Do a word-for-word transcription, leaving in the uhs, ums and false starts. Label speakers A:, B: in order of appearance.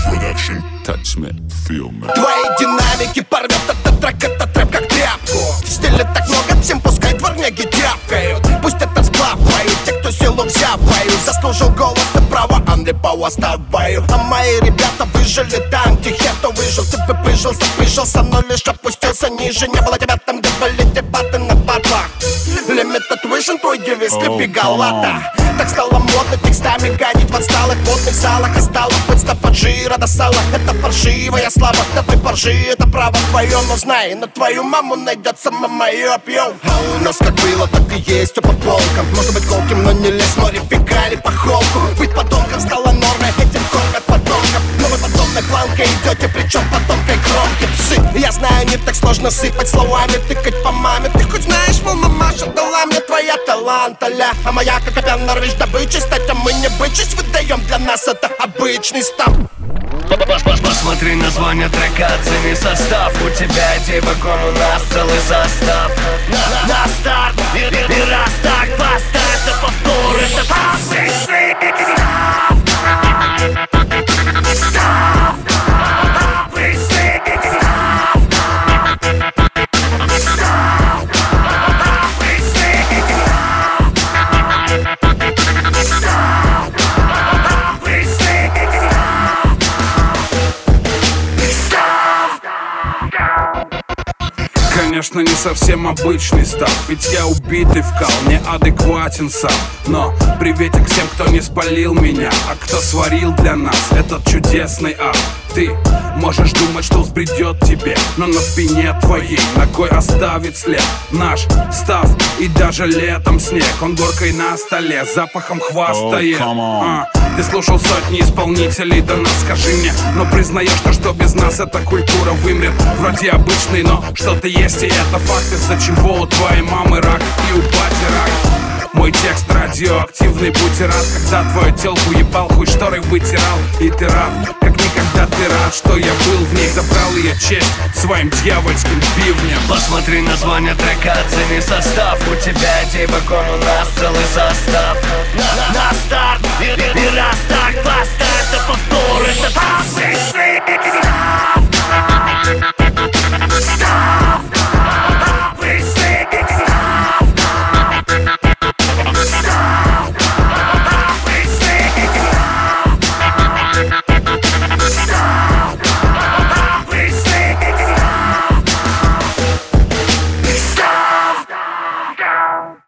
A: Production. Touch me, feel me.
B: Твои динамики порвет этот трек, этот трэп как тряпку. В стиле так много, всем пускай дворняги тяпкают. Пусть это сплав поют, те, кто силу взяв поют. Заслужил голос, ты право, Андрей Пауа ставаю. А мои ребята выжили там, где кто выжил. Ты бы прижился, прижился, но лишь опустился ниже. Не было тебя там, где были дебаты на батлах. Limited Vision, твой девиз, слепи галата. Так стало модно текстами гадить в отсталых модных залах. А стало быть от жира до сала. Это фальшивая слава, да ты поржи, это право твое. Но знай, на твою маму найдется мама ее пьем. А у нас как было, так и есть, все по полкам. Может быть колким, но не лезь, море фигали по холку. Быть подонком стало нормой, этим кормят подонков. Но вы подобной планкой идете, причем по тонкой кромке. Псы, я знаю, не так сложно сыпать словами, тыкать по маме. Ты хоть знаешь, мол, мамаша дала мне твоя талант, аля. А моя, как опять норвич, добычей стать, а мы не бычись выдаем. Для нас это обычный став.
C: Посмотри название трека, оцени состав. У тебя идей вагон, у нас целый состав. На, на старт, и, и, и раз так поставь, это повтор, это обычный став. Став, обычный став. Став, обычный став. Став, обычный
D: Конечно, не совсем обычный став, ведь я убитый вкал, неадекватен сам. Но приветик всем, кто не спалил меня, а кто сварил для нас этот чудесный ад. Ты можешь думать, что взбредет тебе, но на спине твоей ногой оставит след наш став. И даже летом снег, он горкой на столе, запахом хвастает.
A: Oh,
D: а, Ты слушал сотни исполнителей, да нас скажи мне, но признаешь то, что без нас эта культура вымрет. Вроде обычный, но что-то есть, и это факт, из-за чего у твоей мамы рак и у бати рак. Мой текст радиоактивный, будь рад, когда твою телку ебал, хуй шторой вытирал. И ты рад, как никогда ты рад, что я был в ней, забрал ее честь своим дьявольским бивнем.
C: Посмотри название трека, оцени состав. У тебя идей вагон, у нас целый состав. На, на старт, и, и, и раз так поставь, это повтор, это обычный став.